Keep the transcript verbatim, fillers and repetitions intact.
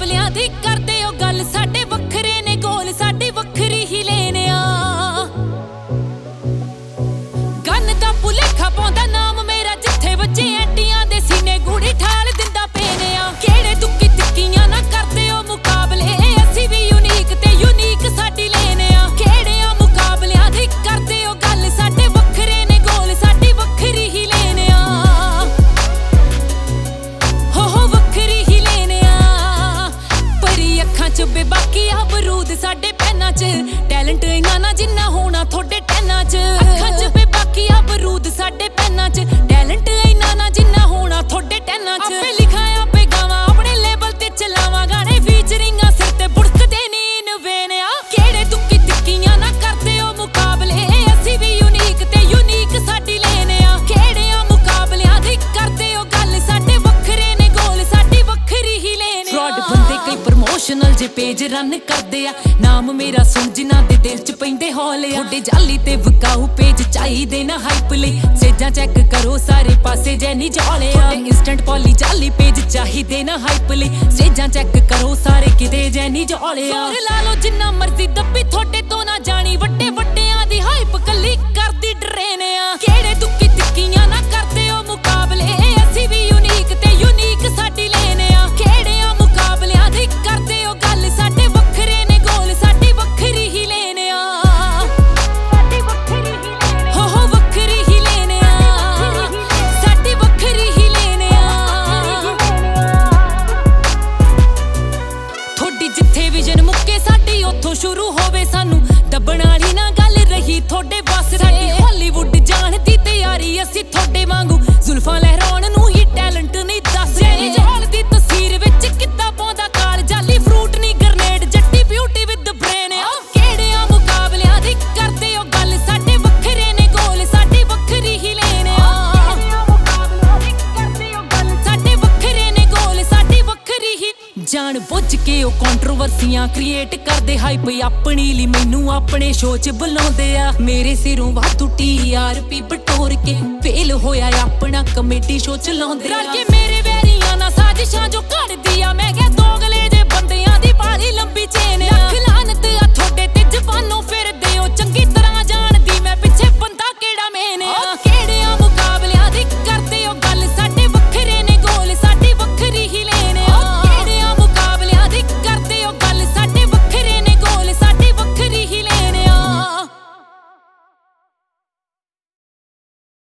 ਮੁਕਾਬਲਿਆਂ ਦੀ ਕਰਦੇ ਹੋ ਗੱਲ, ਸਾਡੇ ਵੱਖਰੇ ਨੇ ਗੋਲ, ਸਾਡੀ ਵੱਖਰੀ ਹੀ ਲੈਨੇ ਆ। ਗੰਨ ਦਾ ਭੁਲੇਖਾ ਪਾਉਂਦਾ ਨਾਮ ਮੇਰਾ, ਜਿੱਥੇ ਬੱਚੇ ਐਂਟੀਆਂ ਦੇ ਸੀਨੇ ਗੂੜੀ ਠਾਲ ਦਿੰਦਾ ਪੇਨੇ ਆ। ਕਿਹੜੇ ਦੁੱਕੀ ਤਿੱਕੀਆਂ ਨਾ ਕਰਦੇ ਹੋ ਮੁਕਾਬਲੇ, ਅਸੀਂ ਵੀ ਯੂਨੀਕ ਤੇ ਯੂਨੀਕ ਸਾਡੀ ਲੈਨੇ ਆ। ਕਿਹੜੇ ਆ ਮੁਕਾਬਲਿਆਂ ਦੀ ਕਰਦੇ ਹੋ ਗੱਲ, ਸਾਡੇ ਵੱਖਰੇ ਨੇ ਗੋਲ, ਸਾਡੀ ਵੱਖਰੀ ਹੀ ਲੈਨੇ ਆ। ਹੋ ਹੋ ਵੱਖਰੀ ਹੀ ਲੈਨੇ ਆ। ਪਰੀ ਅੱਖਾਂ ਚ ਬੇਬਾਕੀ ਆ ਬਰੂਦ, ਸਾਡੇ ਪੈਨਾਂ ਚ ਟੈਲੈਂਟ ਇੰਨਾ ਨਾ ਜਿੰਨਾ ਹੋਣਾ ਤੁਹਾਡੇ ਟੈਨਾਂ ਚ। ਅੱਖਾਂ ਚ ਬੇਬਾਕੀ ਆ ਬਰੂਦ, ਸਾਡੇ ਪੈਨਾਂ ਚ ਟੈਲੈਂਟ ਇੰਨਾ ਨਾ ਜਿੰਨਾ ਹੋਣਾ ਤੁਹਾਡੇ ਟੈਨਾਂ ਚ। ਆਪੇ ਲਿਖਾਂ ਆਪੇ ਗਾਵਾਂ, ਆਪਣੇ ਲੇਬਲ ਤੇ ਚਲਾਵਾਂ ਗਾਣੇ, ਫੀਚਰਿੰਗਾਂ ਸਿਰ ਤੇ ਬੁੜਕਦੇ ਨੀ ਨਵੇਨਿਆ। ਕਿਹੜੇ ਦੁੱਕੀ ਤਿੱਕੀਆਂ ਨਾ ਕਰਦੇ ਹੋ ਮੁਕਾਬਲੇ, ਅਸੀਂ ਵੀ ਯੂਨੀਕ ਤੇ ਯੂਨੀਕ ਸਾਡੀ ਲੈਨੇ ਆ। ਕਿਹੜੇ ਆ ਮੁਕਾਬਲਿਆਂ ਦੀ ਕਰਦੇ ਹੋ ਗੱਲ, ਸਾਡੇ ਵੱਖਰੇ ਨੇ ਗੋਲ, ਸਾਡੀ ਵੱਖਰੀ ਹੀ ਲੈਨੇ ਆ। ਫਰਾਡ ਬੰਦੇ ਕਈ ਪ੍ਰਮੋਸ਼ਨਲ ਜੇ ਪੇਜ ਰਨ ਕਰਦੇ ਆ, ਨਾਮ ਮੇਰਾ ਸੁਣ ਜਿਨ੍ਹਾਂ ਦੇ ਦਿਲ ਚ ਪੈਂਦੇ ਹੌਲੇ ਆ। ਤੁਹਾਡੇ ਜਾਲੀ ਤੇ ਵਿਕਾਊ ਪੇਜ ਚਾਹੀਦੇ ਨਾ ਹਾਈਪ ਲਈ, ਸੇਜਾਂ ਚੈੱਕ ਕਰੋ ਸਾਰੇ ਪਾਸੇ ਜੈ ਨੀ ਜੌਲੇ ਆ। ਤੁਹਾਡੇ ਇੰਸਟੈਂਟ ਪੋਲੀ ਜਾਲੀ ਪੇਜ ਚਾਹੀਦੇ ਨਾ ਹਾਈਪ ਲਈ, ਸੇਜਾਂ ਚੈੱਕ ਕਰੋ ਸਾਰੇ ਕਿਤੇ ਜੈ ਨੀ ਜੌਲੇ ਆ। ਲਾ ਲੋ ਜਿੰਨਾ ਮਰਜ਼ੀ ਦੱਬੀ, ਤੁਹਾਡੇ ਤੋਂ ਨਾ ਜਾਣੀ, ਵੱਡੇ ਵੱਡਿਆਂ ਦੀ ਹਾਈਪ ਕੱਲੀ ਕਰਦੀ ਡਰੇਨੇ ਆ। ਕਿਹੜੇ ਦੁੱਕੀ ਤਿੱਕੀਆਂ ਨਾ ਕਰਦੇ ਹੋ ਮੁਕਾਬਲੇ, ਅਸੀਂ ਵੀ ਯੂਨੀਕ ਤੇ ਯੂਨੀਕ ਸਾਡੀ ਲੈਨੇ ਆ। ਕਿਹੜੇ ਆ ਮੁਕਾਬਲਿਆਂ ਦੀ ਕਰਦੇ ਹੋ ਗੱਲ, ਸਾਡੇ ਵੱਖਰੇ ਨੇ ਗੋਲ, ਸਾਡੀ ਵੱਖਰੀ ਹੀ ਲੈਨੇ ਆ। ਸਾਡੀ ਵੱਖਰੀ ਹੀ ਲੈਨੇ ਹੋ ਹੋ ਵੱਖਰੀ ਹੀ ਲੈਨੇ ਆ, ਸਾਡੀ ਵੱਖਰੀ ਹੀ ਲੈਨੇ ਆ। ਤੁਹਾਡੀ ਜਿੱਥੇ ਵਿਜ਼ਨ ਮੁੱਕੇ ਸਾਡੀ ਉੱਥੋਂ ਸ਼ੁਰੂ ਹੋਵੇ, ਸਾਨੂੰ ਦੱਬਣ ਵਾਲੀ ਨਾ ਗੱਲ ਰਹੀ ਤੁਹਾਡੇ ਬਸ। ਸਾਡੀ ਹਾਲੀਵੁੱਡ ਜਾਣ ਦੀ ਤਿਆਰੀ, ਅਸੀਂ ਤੁਹਾਡੇ ਵਾਂਗੂ ਜ਼ੁਲਫਾਂ ਲਹਿਰਾਉਣ ਨੂੰ ਹੀ ਟੈਲੈਂਟ ਨਹੀਂ ਦੱਸਦੇ। ਜਹਾਲ ਦੀ ਤਸਵੀਰ ਵਿੱਚ ਕਿੱਦਾਂ ਪਾਉਂਦਾ ਕਾਲ, ਜਾਲੀ ਫਰੂਟ ਨਹੀਂ ਗ੍ਰਨੇਡ, ਜੱਟੀ ਬਿਊਟੀ ਵਿਦ ਬ੍ਰੇਨ ਆ। ਕਿਹੜੇ ਆ ਮੁਕਾਬਲਿਆਂ ਦੀ ਕਰਦੇ ਹੋ ਗੱਲ, ਸਾਡੇ ਵੱਖਰੇ ਨੇ ਗੋਲ, ਸਾਡੀ ਵੱਖਰੀ ਹੀ ਲੈਨੇ ਆ। ਸਾਡੇ ਵੱਖਰੇ ਨੇ ਗੋਲ, ਸਾਡੀ ਵੱਖਰੀ ਹੀ। ਜਾਣ ਬੁੱਝ ਕੇ ਉਹ ਕੰਟਰੋਵਰਸੀਆਂ ਕ੍ਰੀਏਟ ਕਰਦੇ, ਹਾਈਪ ਆਪਣੀ ਲਈ ਮੈਨੂੰ ਆਪਣੇ ਸ਼ੋਅ ਚ ਬੁਲਾਉਂਦੇ ਆ। ਮੇਰੇ ਸਿਰੋਂ ਵਾਧੂ ਟੀ ਆਰ ਪੀ ਬਟੋਰ ਕੇ ਫੇਲ ਹੋਇਆ ਆਪਣਾ ਕਮੇਟੀ ਸ਼ੋਅ ਚਲਾਉਂਦੇ ਆ। ਰਲ ਕੇ ਮੇਰੇ ਵੈਰੀਆਂ ਨਾਲ ਸਾਜ਼ਿਸ਼ਾਂ ਜੋ ਘੜਦੀ ਆ, ਮੈਂ